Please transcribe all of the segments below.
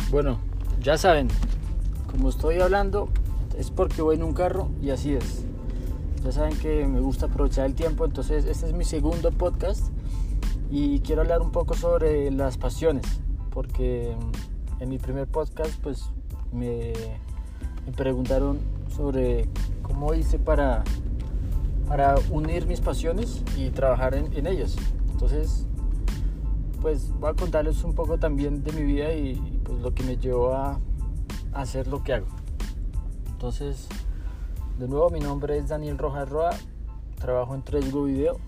Bueno, ya saben, como estoy hablando es porque voy en un carro y así es. Ya saben que me gusta aprovechar el tiempo, entonces este es mi segundo podcast y quiero hablar un poco sobre las pasiones, porque en mi primer podcast pues me preguntaron sobre cómo hice para unir mis pasiones y trabajar en ellas. Entonces pues voy a contarles un poco también de mi vida y pues lo que me llevó a hacer lo que hago. Entonces, de nuevo, mi nombre es Daniel Rojas Roa, trabajo en 3Go Video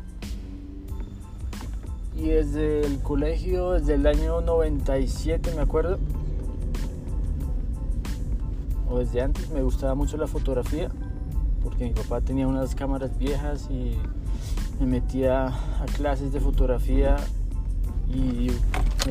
y desde el colegio, desde el año 97 me acuerdo, o desde antes, me gustaba mucho la fotografía porque mi papá tenía unas cámaras viejas y me metía a clases de fotografía y me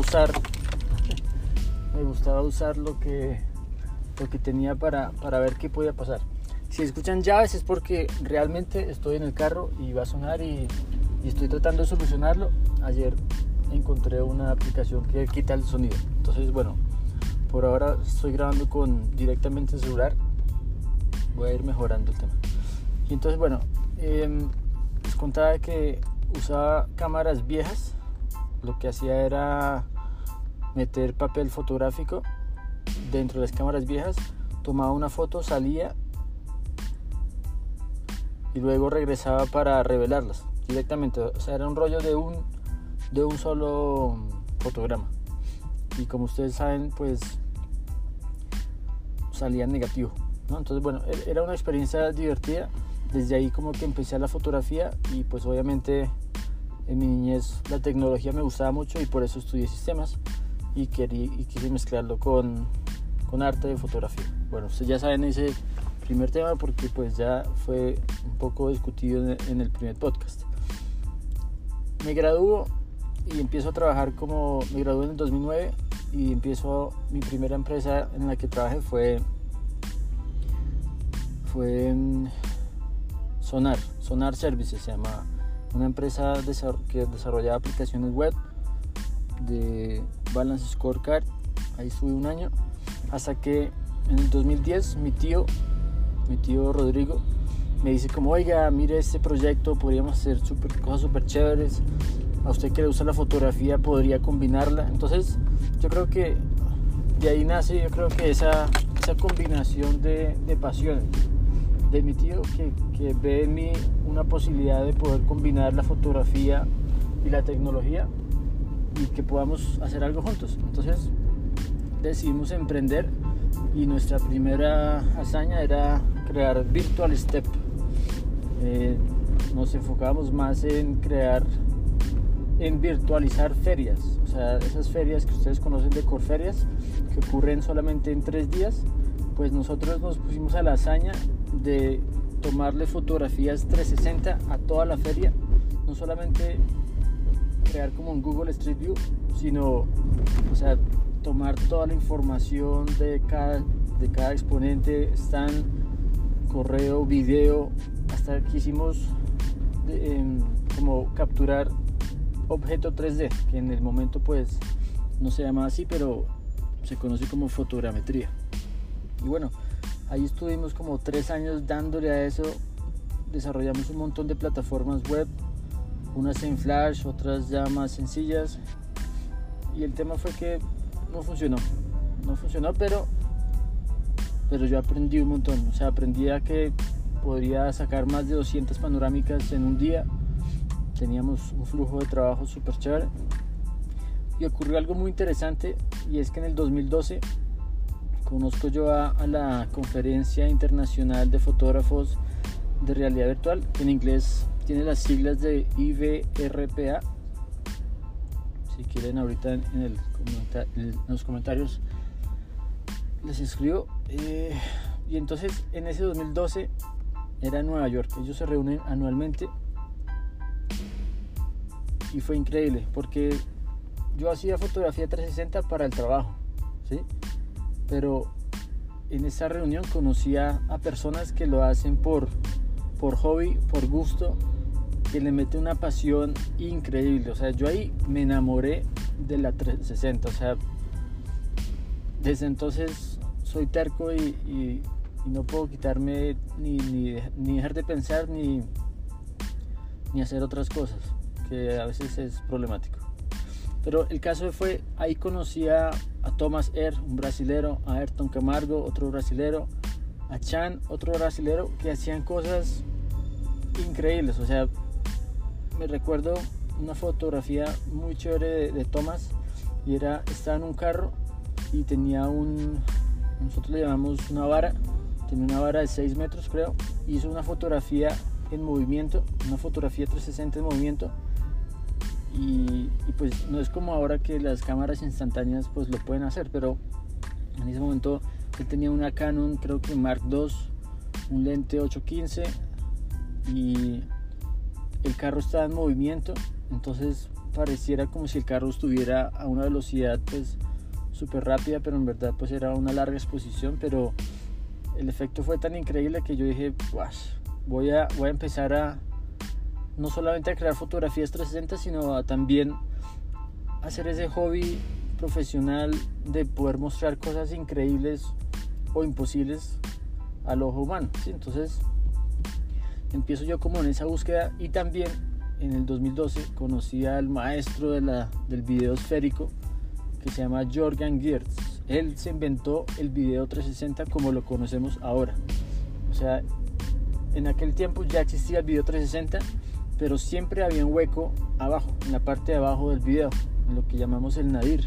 gustaba usar lo que tenía para ver qué podía pasar. Si escuchan llaves es porque realmente estoy en el carro y va a sonar y estoy tratando de solucionarlo. Ayer encontré una aplicación que quita el sonido. Entonces, bueno, por ahora estoy grabando directamente en celular. Voy a ir mejorando el tema. Y entonces, bueno, les contaba que usaba cámaras viejas. Lo que hacía era meter papel fotográfico dentro de las cámaras viejas, tomaba una foto, salía y luego regresaba para revelarlas directamente. O sea, era un rollo de un solo fotograma. Y como ustedes saben, pues salía negativo, ¿no? Entonces, bueno, era una experiencia divertida. Desde ahí como que empecé a la fotografía y pues obviamente en mi niñez la tecnología me gustaba mucho y por eso estudié sistemas y quise mezclarlo con arte de fotografía. Bueno, ustedes ya saben ese primer tema porque pues ya fue un poco discutido en el primer podcast. Me gradúo y empiezo a trabajar me gradué en el 2009 y mi primera empresa en la que trabajé fue en Sonar Services, se llama, una empresa que desarrollaba aplicaciones web de Balance Scorecard. Ahí estuve un año hasta que en el 2010 mi tío Rodrigo me dice como: oiga, mire este proyecto, podríamos hacer cosas súper chéveres, a usted que le gusta la fotografía podría combinarla. Entonces yo creo que de ahí nace, yo creo que esa combinación de pasiones de mi tío que ve en mí una posibilidad de poder combinar la fotografía y la tecnología y que podamos hacer algo juntos. Entonces decidimos emprender y nuestra primera hazaña era crear Virtual Step. Nos enfocábamos más en virtualizar ferias, o sea, esas ferias que ustedes conocen de Corferias que ocurren solamente en 3 días. Pues nosotros nos pusimos a la hazaña de tomarle fotografías 360 a toda la feria, no solamente crear como un Google Street View, sino, o sea, tomar toda la información de cada exponente, stand, correo, video, hasta que hicimos como capturar objeto 3D, que en el momento pues no se llama así, pero se conoce como fotogrametría. Y bueno, ahí estuvimos como 3 años dándole a eso. Desarrollamos un montón de plataformas web, unas en Flash, otras ya más sencillas, y el tema fue que no funcionó, pero yo aprendí un montón. O sea, aprendí a que podría sacar más de 200 panorámicas en un día. Teníamos un flujo de trabajo súper chévere y ocurrió algo muy interesante, y es que en el 2012 conozco yo a la Conferencia Internacional de Fotógrafos de Realidad Virtual, que en inglés tiene las siglas de IVRPA. Si quieren, ahorita en los comentarios les escribo. Y entonces en ese 2012 era en Nueva York. Ellos se reúnen anualmente y fue increíble porque yo hacía fotografía 360 para el trabajo, ¿sí? Pero en esa reunión conocí a personas que lo hacen por hobby, por gusto, que le mete una pasión increíble. O sea, yo ahí me enamoré de la 360. O sea, desde entonces soy terco y no puedo quitarme ni dejar de pensar ni hacer otras cosas, que a veces es problemático. Pero el caso fue, ahí conocí a Thomas Herr, un brasilero, a Ayrton Camargo, otro brasilero, a Chan, otro brasilero, que hacían cosas increíbles. O sea, me recuerdo una fotografía muy chévere de Thomas, y estaba en un carro y tenía nosotros le llamamos una vara, tenía una vara de 6 metros creo, hizo una fotografía en movimiento, una fotografía 360 en movimiento, y pues no es como ahora que las cámaras instantáneas pues lo pueden hacer, pero en ese momento él tenía una Canon, creo que Mark II, un lente 815, y el carro estaba en movimiento, entonces pareciera como si el carro estuviera a una velocidad pues súper rápida, pero en verdad pues era una larga exposición. Pero el efecto fue tan increíble que yo dije, voy a empezar no solamente a crear fotografías 360, sino a también hacer ese hobby profesional de poder mostrar cosas increíbles o imposibles al ojo humano, ¿sí? Entonces empiezo yo como en esa búsqueda, y también en el 2012 conocí al maestro del video esférico, que se llama Jörgen Geertz. Él se inventó el video 360 como lo conocemos ahora. O sea, en aquel tiempo ya existía el video 360, pero siempre había un hueco abajo, en la parte de abajo del video, en lo que llamamos el nadir.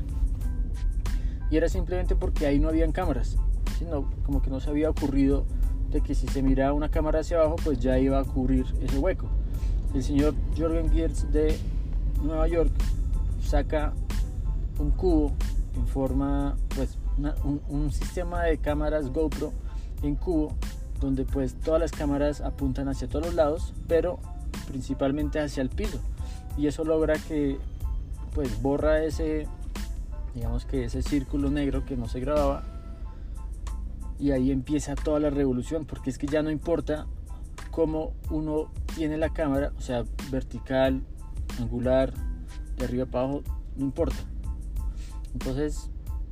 Y era simplemente porque ahí no habían cámaras, sino como que no se había ocurrido de que si se miraba una cámara hacia abajo, pues ya iba a cubrir ese hueco. El señor Jörgen Geertz de Nueva York saca un cubo en forma, pues un sistema de cámaras GoPro en cubo, donde pues todas las cámaras apuntan hacia todos los lados, pero principalmente hacia el piso, y eso logra que pues borra ese círculo negro que no se grababa, y ahí empieza toda la revolución, porque es que ya no importa cómo uno tiene la cámara, o sea, vertical, angular, de arriba para abajo, no importa. Entonces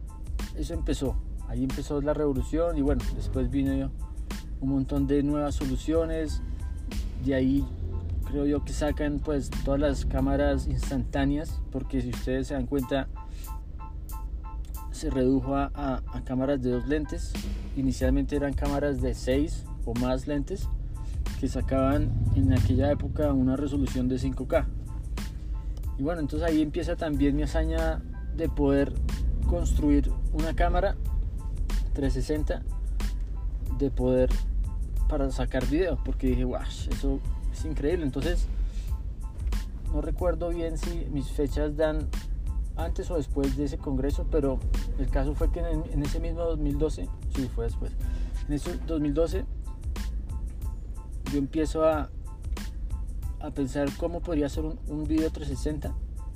ahí empezó la revolución, y bueno, después vino un montón de nuevas soluciones. De ahí creo yo que sacan pues todas las cámaras instantáneas, porque si ustedes se dan cuenta, se redujo a cámaras de 2 lentes. Inicialmente eran cámaras de 6 o más lentes, que sacaban en aquella época una resolución de 5K. Y bueno, entonces ahí empieza también mi hazaña de poder construir una cámara 360 para sacar video, porque dije, wow, eso es increíble. Entonces no recuerdo bien si mis fechas dan antes o después de ese congreso, pero el caso fue que en ese mismo 2012, sí, fue después, en ese 2012 yo empiezo a pensar cómo podría hacer un video 360,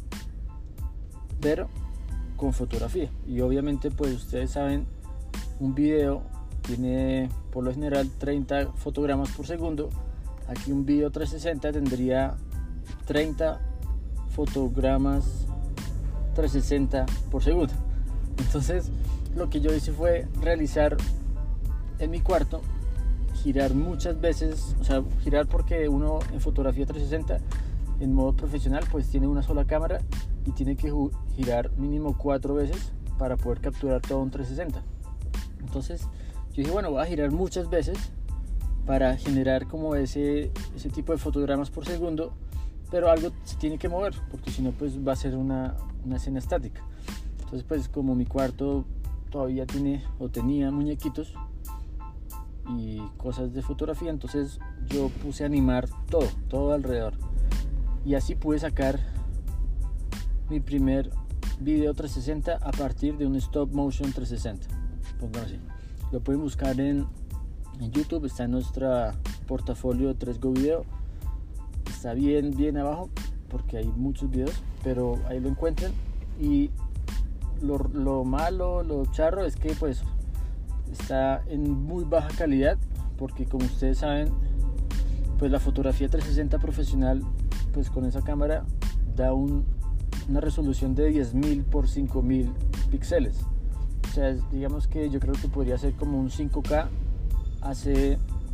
pero con fotografía. Y obviamente pues ustedes saben, un video tiene por lo general 30 fotogramas por segundo. Aquí un video 360 tendría 30 fotogramas 360 por segundo. Entonces lo que yo hice fue realizar en mi cuarto, girar muchas veces, o sea, girar, porque uno en fotografía 360 en modo profesional pues tiene una sola cámara y tiene que girar mínimo 4 veces para poder capturar todo un 360. Entonces yo dije, bueno, voy a girar muchas veces para generar como ese tipo de fotogramas por segundo, pero algo se tiene que mover, porque si no pues va a ser una escena estática. Entonces pues como mi cuarto todavía tenía muñequitos y cosas de fotografía, entonces yo puse a animar todo alrededor, y así pude sacar mi primer video 360 a partir de un stop motion 360. Pónganlo así, lo pueden buscar en YouTube, está en nuestra portafolio de 3Go Video, está bien abajo porque hay muchos videos, pero ahí lo encuentran. Y lo malo, lo charro es que pues está en muy baja calidad, porque como ustedes saben, pues la fotografía 360 profesional pues con esa cámara da una resolución de 10.000 por 5.000 píxeles. O sea, digamos que yo creo que podría ser como un 5K hace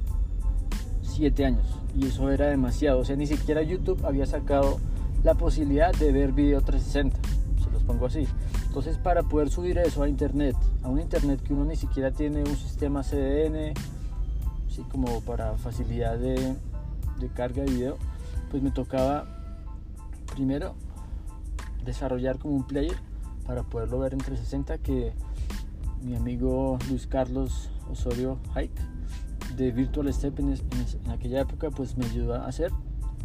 7 años, y eso era demasiado. O sea, ni siquiera YouTube había sacado la posibilidad de ver video 360, se los pongo así. Entonces, para poder subir eso a internet, a un internet que uno ni siquiera tiene un sistema CDN, así como para facilidad de carga de video, pues me tocaba primero desarrollar como un player para poderlo ver en 360, que mi amigo Luis Carlos Osorio Hike de Virtual Step en aquella época pues me ayudó a hacer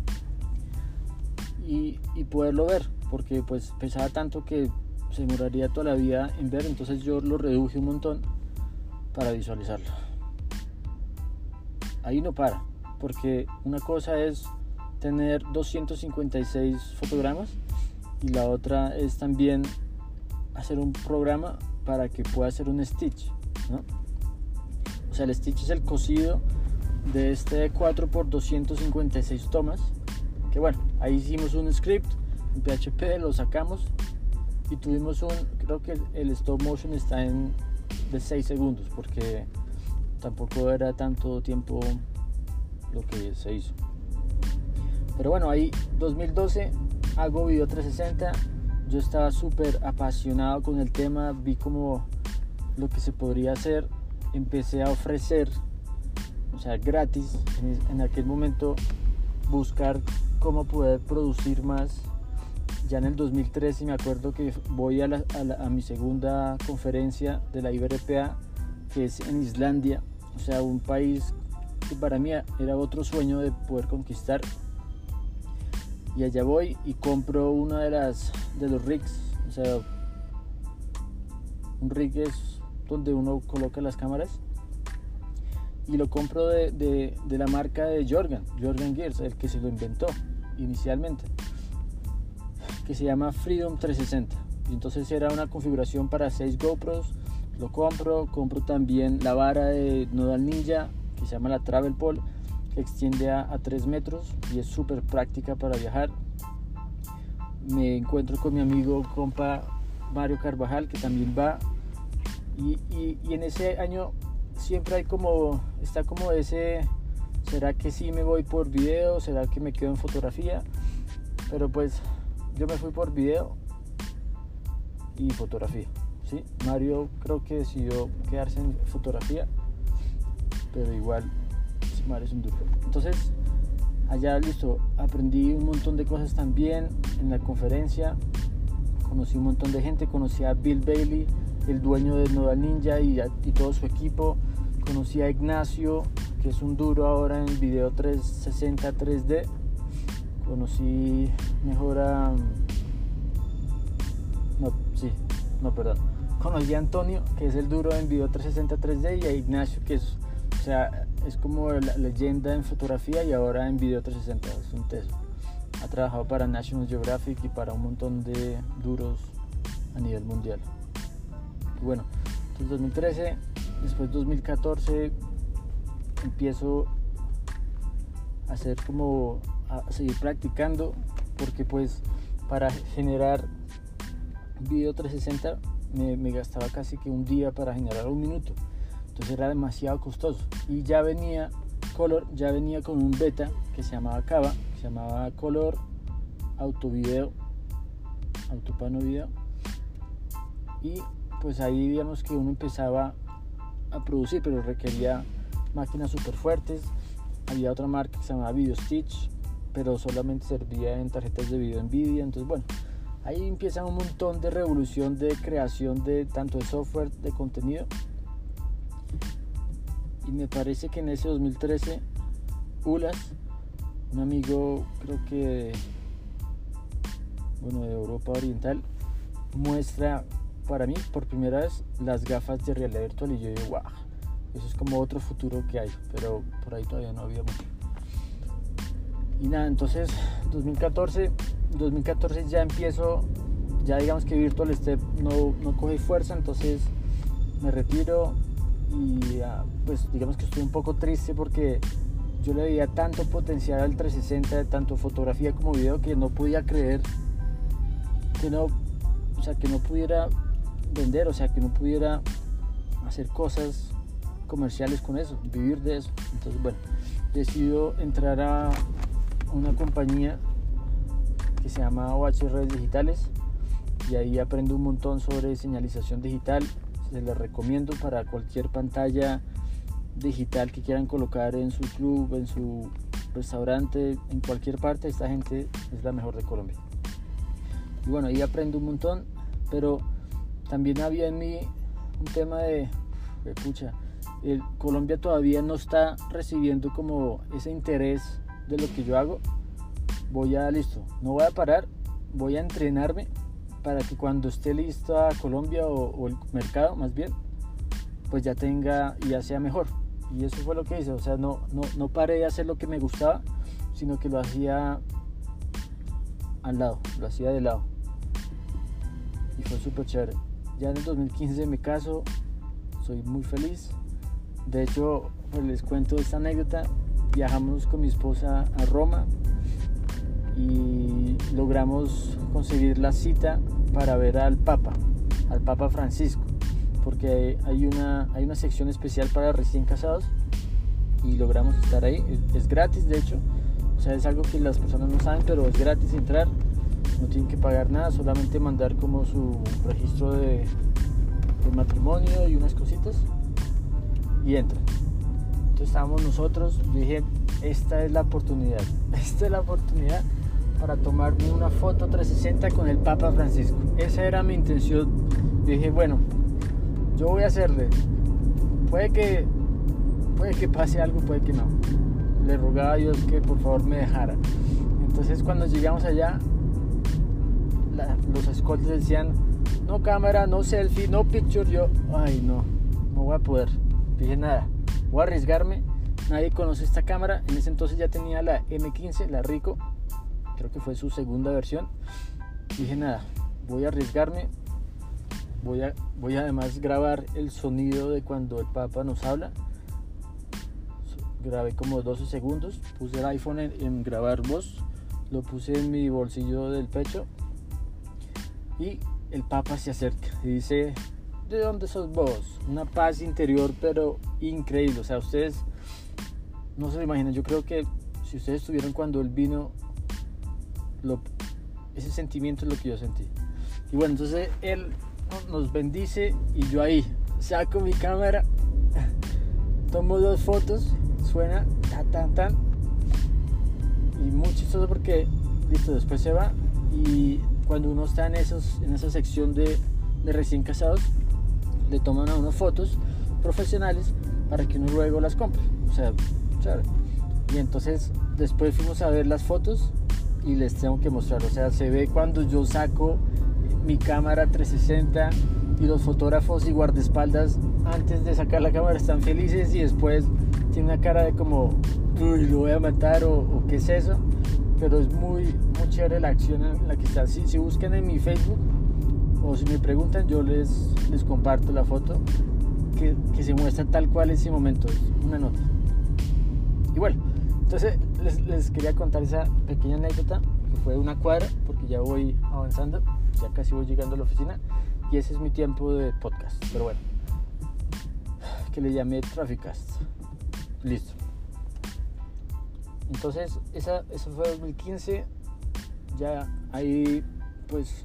y poderlo ver, porque pues pesaba tanto que se demoraría toda la vida en ver. Entonces yo lo reduje un montón para visualizarlo. Ahí no para, porque una cosa es tener 256 fotogramas y la otra es también hacer un programa para que pueda hacer un stitch, ¿no? O sea, el stitch es el cosido de este 4x256 tomas, que bueno, ahí hicimos un script en PHP, lo sacamos y tuvimos creo que el stop motion está de 6 segundos, porque tampoco era tanto tiempo lo que se hizo. Pero bueno, ahí 2012 hago video 360. Yo estaba súper apasionado con el tema, vi como lo que se podría hacer, empecé a ofrecer, o sea, gratis en aquel momento, buscar cómo poder producir más. Ya en el 2013 me acuerdo que voy a mi segunda conferencia de la IBRPA, que es en Islandia, o sea, un país que para mí era otro sueño de poder conquistar. Y allá voy y compro uno de los rigs. O sea, un rig es donde uno coloca las cámaras, y lo compro de la marca de Jorgen Gears, el que se lo inventó inicialmente, que se llama Freedom 360. Y entonces era una configuración para 6 GoPros. Lo compro también la vara de Nodal Ninja, que se llama la Travel Pole, que extiende a 3 metros y es súper práctica para viajar. Me encuentro con mi amigo compa Mario Carvajal, que también va, y en ese año siempre está como ese, ¿será que sí me voy por video? ¿Será que me quedo en fotografía? Pero pues yo me fui por video y fotografía, ¿sí? Mario creo que decidió quedarse en fotografía, pero igual Mario es un duro. Entonces allá listo, aprendí un montón de cosas también en la conferencia, conocí un montón de gente, conocí a Bill Bailey, el dueño de Nodal Ninja y todo su equipo, conocí a Ignacio, que es un duro ahora en video 360 3D, conocí mejor conocí a Antonio, que es el duro en video 360 3D, y a Ignacio, que es como la leyenda en fotografía y ahora en video 360, es un teso. Ha trabajado para National Geographic y para un montón de duros a nivel mundial. Y bueno, entonces 2013, después 2014 empiezo a seguir practicando, porque pues para generar video 360 me gastaba casi que un día para generar un minuto. Entonces era demasiado costoso, y ya venía con un beta que se llamaba Cava, que se llamaba Color Autopano Video, y pues ahí digamos que uno empezaba a producir, pero requería máquinas súper fuertes. Había otra marca que se llamaba Video Stitch, pero solamente servía en tarjetas de video Nvidia. Entonces bueno, ahí empieza un montón de revolución de creación de tanto de software, de contenido. Y me parece que en ese 2013 Ulas, un amigo creo que de Europa Oriental, muestra para mí por primera vez las gafas de realidad virtual, y yo digo, wow, eso es como otro futuro que hay, pero por ahí todavía no había mucho. Y nada, entonces 2014 ya empiezo, ya digamos que Virtual Step no coge fuerza, entonces me retiro. Y pues digamos que estoy un poco triste, porque yo le veía tanto potencial al 360, tanto fotografía como video, que no podía creer que no pudiera vender, o sea, que uno pudiera hacer cosas comerciales con eso, vivir de eso. Entonces, bueno, decido entrar a una compañía que se llama OH Redes Digitales y ahí aprendo un montón sobre señalización digital. Se les recomiendo para cualquier pantalla digital que quieran colocar en su club, en su restaurante, en cualquier parte. Esta gente es la mejor de Colombia. Y bueno, ahí aprendo un montón, pero también había en mí un tema de pucha, Colombia todavía no está recibiendo como ese interés de lo que yo hago. Listo, no voy a parar, voy a entrenarme para que cuando esté lista Colombia o el mercado más bien, pues ya tenga y ya sea mejor. Y eso fue lo que hice, o sea, no paré de hacer lo que me gustaba, sino que lo hacía al lado, lo hacía de lado. Y fue súper chévere. Ya en el 2015 me caso, soy muy feliz. De hecho, pues les cuento esta anécdota. Viajamos con mi esposa a Roma y logramos conseguir la cita para ver al Papa Francisco, porque hay una sección especial para recién casados y logramos estar ahí. Es gratis, de hecho, o sea, es algo que las personas no saben, pero es gratis entrar, no tienen que pagar nada, solamente mandar como su registro de matrimonio y unas cositas y entran. Entonces estábamos nosotros, yo dije, esta es la oportunidad para tomarme una foto 360 con el Papa Francisco. Esa era mi intención. Yo dije, bueno, yo voy a hacerle, puede que pase algo, puede que no. Le rogaba a Dios que por favor me dejara. Entonces cuando llegamos allá, los escoltas decían, no cámara, no selfie, no picture. Yo, ay, no voy a poder. Dije, nada, voy a arriesgarme. Nadie conoce esta cámara. En ese entonces ya tenía la M15, la Ricoh, creo que fue su segunda versión. Dije, nada, voy a arriesgarme. Voy a además grabar el sonido de cuando el Papa nos habla. Grabé como 12 segundos. Puse el iPhone en grabar voz. Lo puse en mi bolsillo del pecho. Y el Papa se acerca y dice, ¿de dónde sos vos? Una paz interior, pero increíble. O sea, ustedes no se lo imaginan. Yo creo que si ustedes estuvieron cuando él vino, ese sentimiento es lo que yo sentí. Y bueno, entonces él nos bendice y yo ahí saco mi cámara, tomo 2 fotos, suena tan y muy chistoso porque listo, después se va. Y cuando uno está en esa sección de recién casados, le toman a uno fotos profesionales para que uno luego las compre. O sea, chévere. Y entonces después fuimos a ver las fotos y les tengo que mostrar. O sea, se ve cuando yo saco mi cámara 360 y los fotógrafos y guardaespaldas antes de sacar la cámara están felices y después tiene una cara de como, uy, lo voy a matar o qué es eso. Pero es muy chévere la acción en la que está. Si buscan en mi Facebook o si me preguntan, yo les comparto la foto que se muestra tal cual ese momento, es una nota. Y bueno, entonces les quería contar esa pequeña anécdota que fue una cuadra, porque ya voy avanzando, ya casi voy llegando a la oficina y ese es mi tiempo de podcast. Pero bueno, que le llamé Trafficast. Listo. Entonces eso fue 2015. Ya ahí pues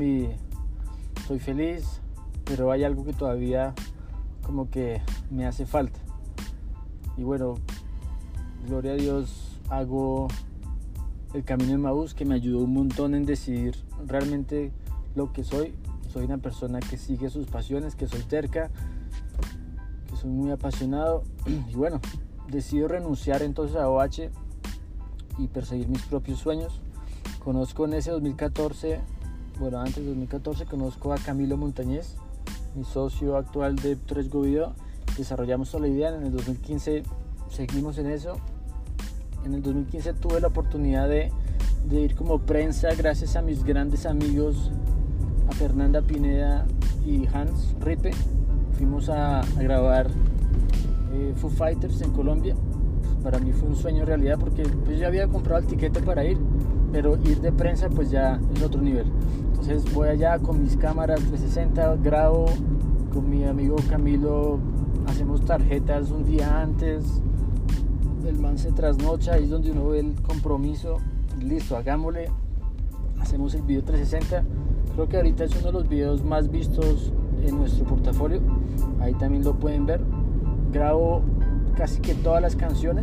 soy feliz, pero hay algo que todavía como que me hace falta. Y bueno, gloria a Dios, hago el Camino de Emaús, que me ayudó un montón en decidir realmente lo que soy. Soy una persona que sigue sus pasiones, que soy terca, que soy muy apasionado. Y bueno, decido renunciar entonces a OH y perseguir mis propios sueños. Conozco en ese 2014, antes de 2014, conozco a Camilo Montañez, mi socio actual de 3Go Video. Desarrollamos toda la idea. En el 2015 seguimos en eso. En el 2015 tuve la oportunidad de ir como prensa gracias a mis grandes amigos, a Fernanda Pineda y Hans Rippe. Fuimos a grabar Foo Fighters en Colombia. Para mí fue un sueño en realidad porque pues, yo había comprado el tiquete para ir, pero ir de prensa pues ya es otro nivel. Entonces voy allá con mis cámaras 360, grabo con mi amigo Camilo, hacemos tarjetas un día antes, el man se trasnocha, ahí es donde uno ve el compromiso, listo, hagámosle, hacemos el video 360. Creo que ahorita es uno de los videos más vistos en nuestro portafolio, ahí también lo pueden ver. Grabo casi que todas las canciones,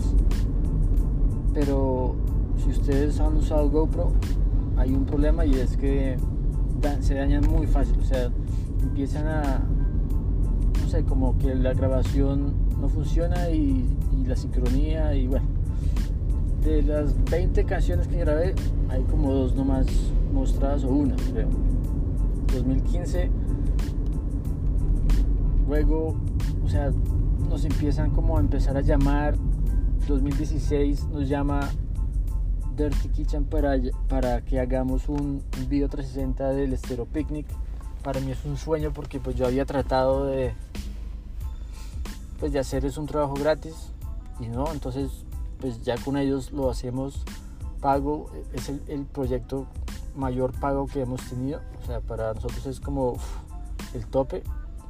pero si ustedes han usado GoPro hay un problema, y es que se dañan muy fácil, o sea, empiezan a, no sé, como que la grabación no funciona y la sincronía, y bueno, de las 20 canciones que grabé hay como 2 nomás mostradas, o una creo. 2015, luego, o sea, nos empiezan como a empezar a llamar. 2016 nos llama Dirty Kitchen para que hagamos un video 360 del Estéreo Picnic. Para mí es un sueño, porque pues yo había tratado de hacer un trabajo gratis y no, entonces pues ya con ellos lo hacemos pago. Es el proyecto mayor pago que hemos tenido, o sea, para nosotros es como el tope,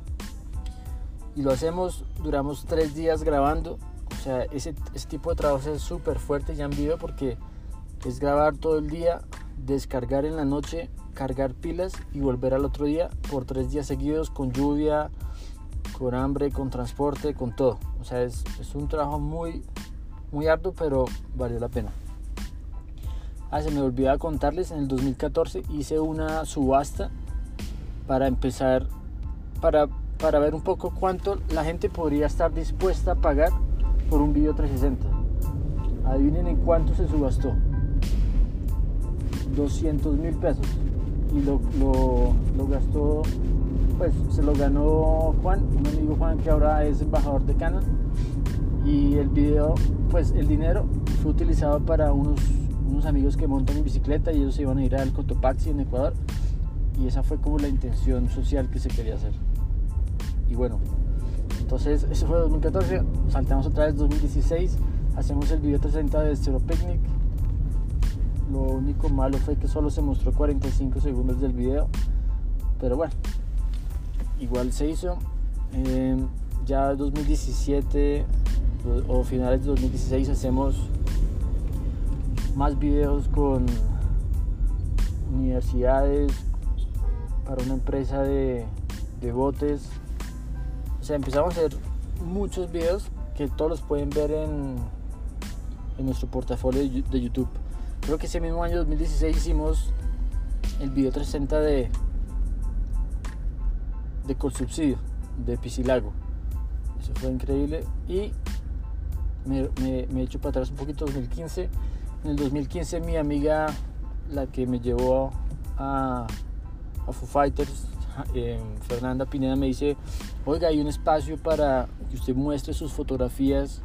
y lo hacemos, duramos 3 días grabando. O sea, ese tipo de trabajo es súper fuerte ya en video, porque es grabar todo el día, descargar en la noche, cargar pilas y volver al otro día por 3 días seguidos, con lluvia, con hambre, con transporte, con todo. O sea, es un trabajo muy, muy arduo, pero valió la pena. Se me olvidaba contarles, en el 2014 hice una subasta para empezar, para ver un poco cuánto la gente podría estar dispuesta a pagar por un video 360. Adivinen en cuánto se subastó. 200,000 pesos. Y lo gastó, pues se lo ganó Juan, un amigo Juan, que ahora es embajador de Canon. Y el video, pues el dinero fue utilizado para unos amigos que montan en bicicleta, y ellos se iban a ir al Cotopaxi en Ecuador, y esa fue como la intención social que se quería hacer. Y bueno, entonces eso fue 2014, saltamos otra vez 2016, hacemos el video 360 de Estéreo Picnic. Lo único malo fue que solo se mostró 45 segundos del video, pero bueno, igual se hizo. Ya 2017 o finales de 2016 hacemos más videos con universidades, para una empresa de botes. O sea, empezamos a hacer muchos videos que todos los pueden ver en nuestro portafolio de YouTube. Creo que ese mismo año 2016 hicimos el video 360 de Colsubsidio, de Piscilago. Eso fue increíble. Y me he hecho para atrás un poquito. 2015. En el 2015 mi amiga, la que me llevó a Foo Fighters, Fernanda Pineda, me dice: oiga, hay un espacio para que usted muestre sus fotografías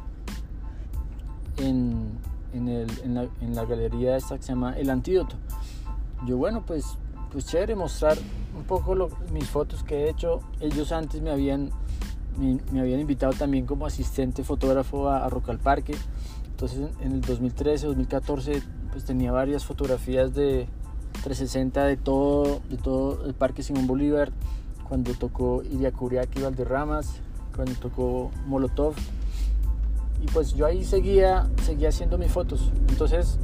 en la galería esta que se llama El Antídoto. Yo, bueno, pues chévere, mostrar un poco mis fotos que he hecho. Ellos antes me habían invitado también como asistente fotógrafo a Rock al Parque. Entonces en el 2013, 2014 pues tenía varias fotografías de 360 de todo el Parque Simón Bolívar, cuando tocó Iriacuriaca y Valderramas, cuando tocó Molotov, y pues yo ahí seguía haciendo mis fotos. Entonces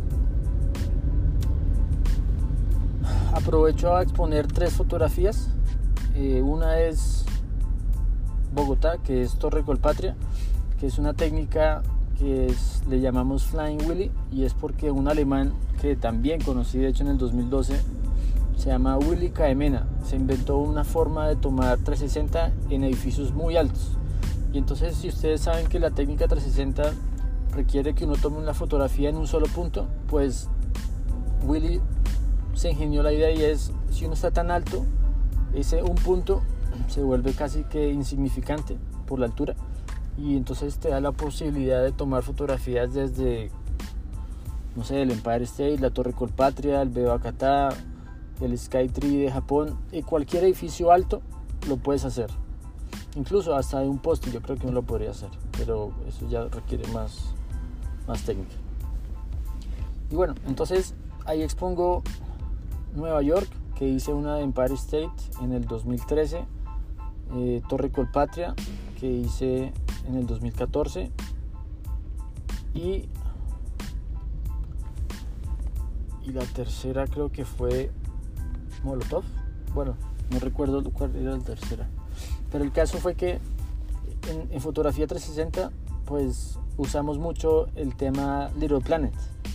aprovecho a exponer 3 fotografías. Una es Bogotá, que es Torre Colpatria, que es una técnica que le llamamos Flying Willy, y es porque un alemán que también conocí de hecho en el 2012, se llama Willy Caemena, se inventó una forma de tomar 360 en edificios muy altos. Y entonces, si ustedes saben que la técnica 360 requiere que uno tome una fotografía en un solo punto, pues Willy se ingenió la idea, y es, si uno está tan alto, ese un punto se vuelve casi que insignificante por la altura, y entonces te da la posibilidad de tomar fotografías desde, no sé, el Empire State, la Torre Colpatria, el Beokata, el Skytree de Japón, y cualquier edificio alto lo puedes hacer, incluso hasta de un poste. Yo creo que uno lo podría hacer, pero eso ya requiere más técnica. Y bueno, entonces ahí expongo Nueva York, que hice una de Empire State en el 2013, Torre Colpatria, que hice en el 2014, y la tercera creo que fue Molotov. Bueno, no recuerdo cuál era la tercera, pero el caso fue que en fotografía 360 pues usamos mucho el tema Little Planet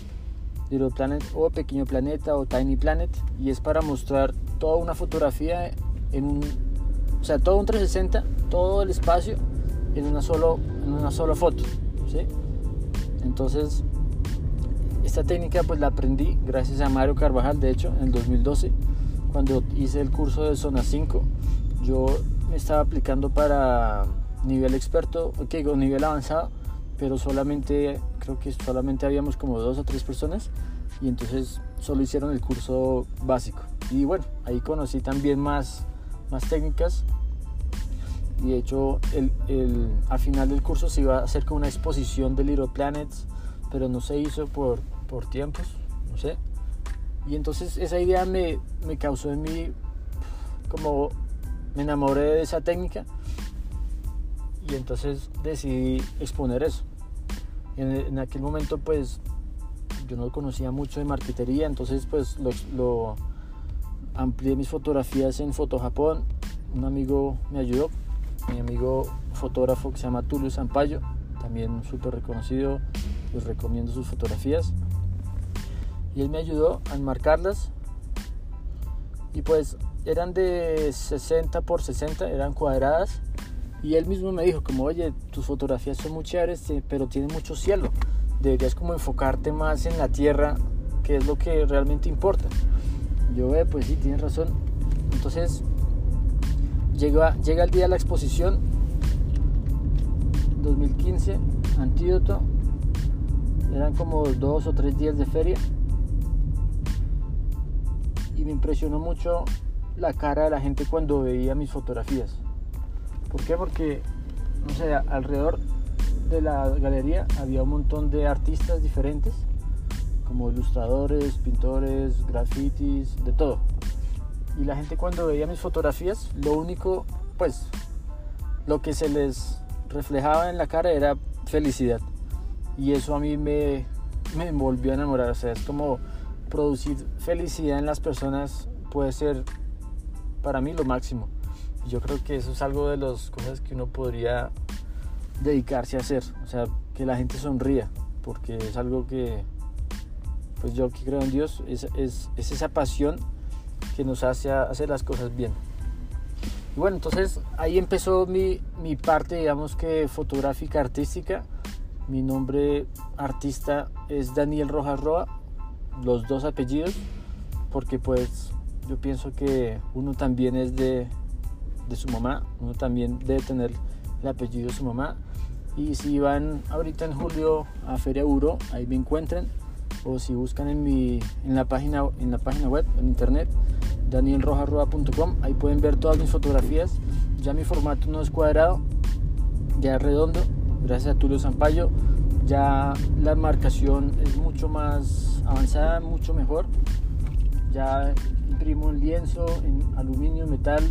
o Pequeño Planeta o Tiny Planet, y es para mostrar toda una fotografía o sea, todo un 360, todo el espacio en una sola foto, ¿sí? Entonces esta técnica pues la aprendí gracias a Mario Carvajal. De hecho, en el 2012, cuando hice el curso de Zona 5, yo me estaba aplicando para nivel experto, o nivel avanzado, pero creo que solamente habíamos como 2 o 3 personas, y entonces solo hicieron el curso básico. Y bueno, ahí conocí también más técnicas, y de hecho al final del curso se iba a hacer como una exposición de Little Planets, pero no se hizo por tiempos, no sé. Y entonces esa idea me causó en mí, como me enamoré de esa técnica, y entonces decidí exponer eso. En aquel momento pues yo no conocía mucho de marquetería, entonces pues lo amplié mis fotografías en Foto Japón. Un amigo me ayudó, mi amigo fotógrafo que se llama Tulio Sampaio, también súper reconocido, les recomiendo sus fotografías, y él me ayudó a enmarcarlas, y pues eran de 60 por 60, eran cuadradas, y él mismo me dijo como, oye, tus fotografías son muy chéveres, pero tienen mucho cielo, deberías como enfocarte más en la tierra, que es lo que realmente importa. Yo, pues sí, tienes razón. Entonces llega el día de la exposición, 2015, Antídoto, eran como 2 o 3 días de feria, y me impresionó mucho la cara de la gente cuando veía mis fotografías. ¿Por qué? Porque, no sé, alrededor de la galería había un montón de artistas diferentes, como ilustradores, pintores, grafitis, de todo. Y la gente cuando veía mis fotografías, lo único, pues, lo que se les reflejaba en la cara era felicidad. Y eso a mí me volvió a enamorar. O sea, es como producir felicidad en las personas puede ser para mí lo máximo. Y yo creo que eso es algo de las cosas que uno podría dedicarse a hacer. O sea, que la gente sonría, porque es algo que, pues yo que creo en Dios, es esa pasión que nos hace hacer las cosas bien. Y bueno, entonces ahí empezó mi parte, digamos que fotográfica, artística. Mi nombre artista es Daniel Rojas Roa, los 2 apellidos, porque pues yo pienso que uno también es de su mamá, uno también debe tener el apellido de su mamá. Y si van ahorita en julio a Feria Euro, ahí me encuentran, o si buscan en la página web, en internet, danielrojasroa.com, ahí pueden ver todas mis fotografías. Ya mi formato no es cuadrado, ya es redondo, gracias a Tulio Sampaio. Ya la marcación es mucho más avanzada, mucho mejor. Ya imprimo en lienzo, en aluminio, metal,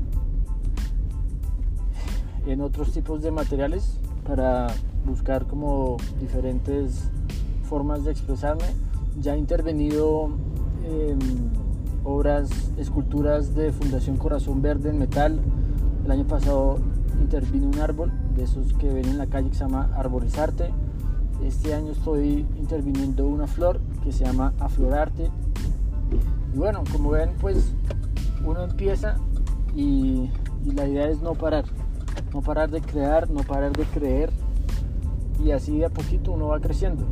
en otros tipos de materiales, para buscar como diferentes formas de expresarme. Ya he intervenido en obras, esculturas de Fundación Corazón Verde en metal. El año pasado intervine un árbol de esos que ven en la calle que se llama Arborizarte. Este año estoy interviniendo una flor que se llama Aflorarte. Y bueno, como ven, pues uno empieza y la idea es no parar de crear, no parar de creer, y así de a poquito uno va creciendo.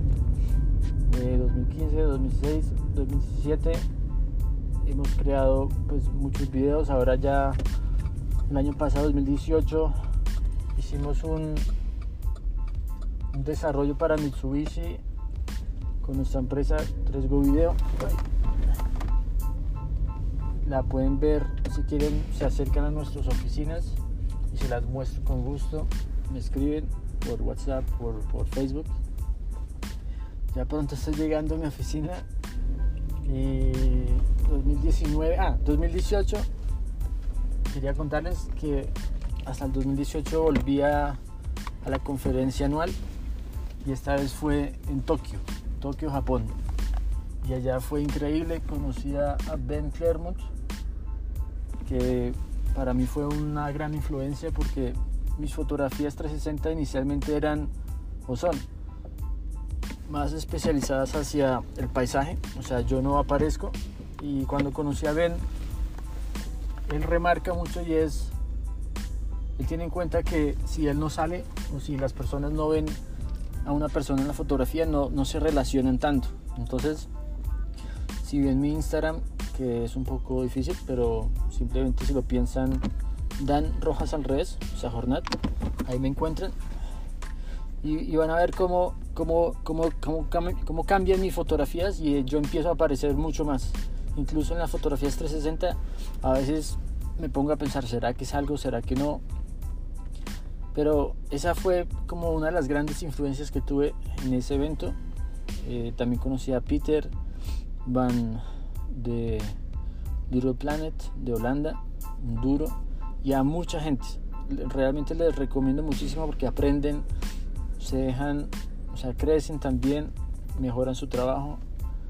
2015, 2016, 2017 hemos creado pues muchos videos. Ahora ya el año pasado, 2018, hicimos un desarrollo para Mitsubishi con nuestra empresa 3Go Video. La pueden ver si quieren, se acercan a nuestras oficinas y se las muestro con gusto. Me escriben por WhatsApp, por Facebook. Ya pronto estoy llegando a mi oficina Y 2018, quería contarles que hasta el 2018 volví a la conferencia anual, y esta vez fue en Tokio, Japón. Y allá fue increíble, conocí a Ben Clermont, que para mí fue una gran influencia porque mis fotografías 360 inicialmente eran o son más especializadas hacia el paisaje, o sea, yo no aparezco. Y cuando conocí a Ben, él remarca mucho, y él tiene en cuenta que si él no sale o si las personas no ven a una persona en la fotografía, no se relacionan tanto. Entonces, si ven mi Instagram, que es un poco difícil, pero simplemente si lo piensan, Dan Rojas al revés, o sea, Jornat, ahí me encuentran, y van a ver cómo cambian mis fotografías, y yo empiezo a aparecer mucho más. Incluso en las fotografías 360 a veces me pongo a pensar, ¿será que salgo? ¿Será que no? Pero esa fue como una de las grandes influencias que tuve en ese evento. También conocí a Peter Van de Little Planet de Holanda, un duro, y a mucha gente. Realmente les recomiendo muchísimo porque aprenden, se dejan, o sea, crecen también, mejoran su trabajo.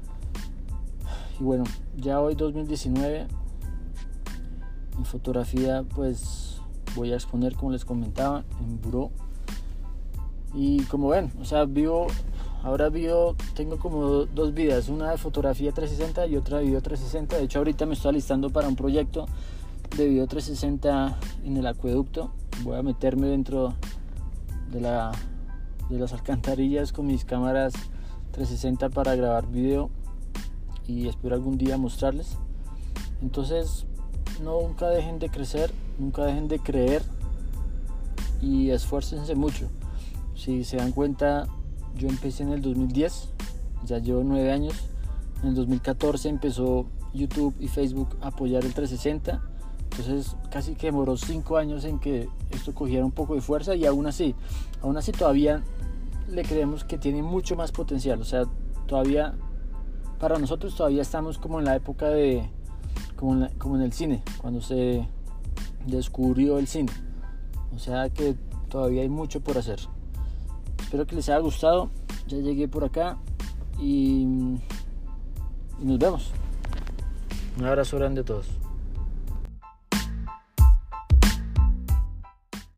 Y bueno, ya hoy 2019, en fotografía pues voy a exponer, como les comentaba, en Buró. Y como ven, o sea, tengo como dos vidas, una de fotografía 360 y otra de video 360. De hecho, ahorita me estoy alistando para un proyecto de video 360 en el acueducto. Voy a meterme dentro de las alcantarillas con mis cámaras 360 para grabar video, y espero algún día mostrarles. Entonces, nunca dejen de crecer, nunca dejen de creer, y esfuércense mucho. Si se dan cuenta, yo empecé en el 2010, ya llevo 9 años. En el 2014 empezó YouTube y Facebook a apoyar el 360, entonces casi que demoró 5 años en que esto cogiera un poco de fuerza, y aún así todavía le creemos que tiene mucho más potencial. O sea, todavía para nosotros todavía estamos como en la época como en el cine, cuando se descubrió el cine. O sea que todavía hay mucho por hacer. Espero que les haya gustado. Ya llegué por acá y nos vemos. Un abrazo grande a todos.